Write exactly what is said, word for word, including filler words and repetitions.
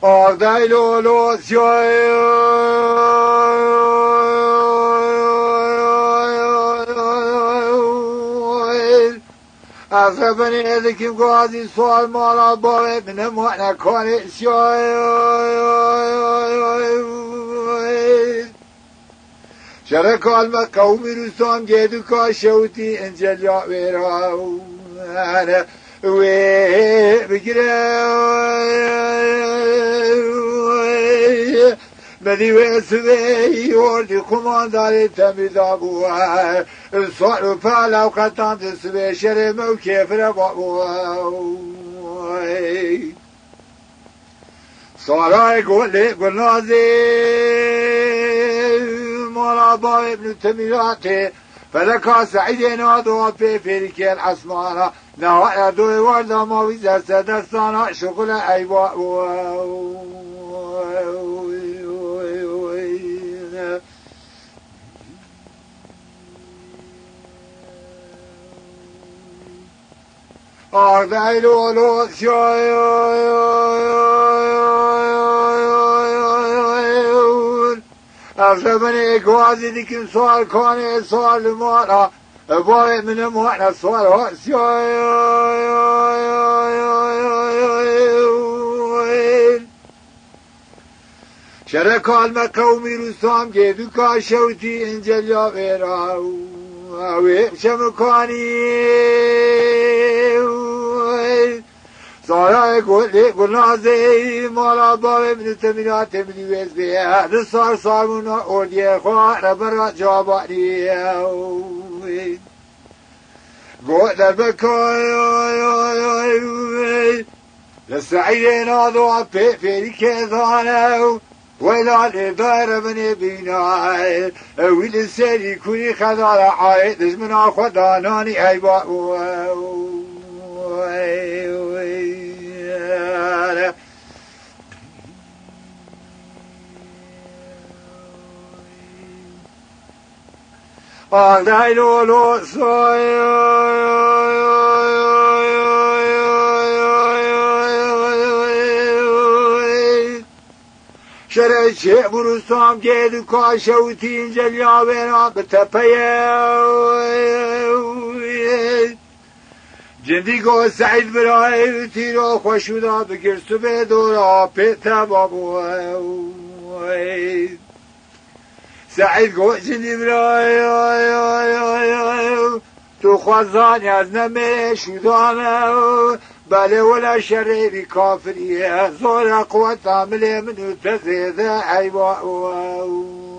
آردای لولو سیای از بنی ذکیم قاضی سوال مالا باوی من معنی کاری سیای شرکال ما قومی روستان گیدو که شوتی انجل یا ویرا وی بگیره بدی و سوی وردی کمانداری تمیزا بوه سوال و پالا و قطان سوی شرم و کفر بوه سارای گلی گلنازی مولا با ابن تمیراته فلکا سعید نادو پی فیرکی الاسمانا نوائر دوی ورد ماوی زرس دستانا شغل ایبا آردای لولو سیای از بنی گوازی دیکن سوال کنه سوال مالا باید من مانا سوال ها سیای شرکال ما قومی روستام گیدو که شوتی انجل یا ویرا ویم شمکانی سارای گلی گلنازی مالا باوی من تمینات منی ویز بیه دستار سامونا اوردیه خواه ربرا جابانی گل بکای لسعید ناظو پی فیری کذانو ویلا لدار من بینای ویل سری کنی خدار عاید دزمنا خدانانی ایبا آردای لولو سوی شرع چه بروستام گیدو که شوتی انجل یا وینا بتپیه جندی گو سعید برای تیرو خوشودا بگرسو به دورا پیتا بابو سعید گو جندی برای تو خوزانی از نمیره شودانه بله ولا شرعي كافرية زور قوة عاملة منو تزيد عيبا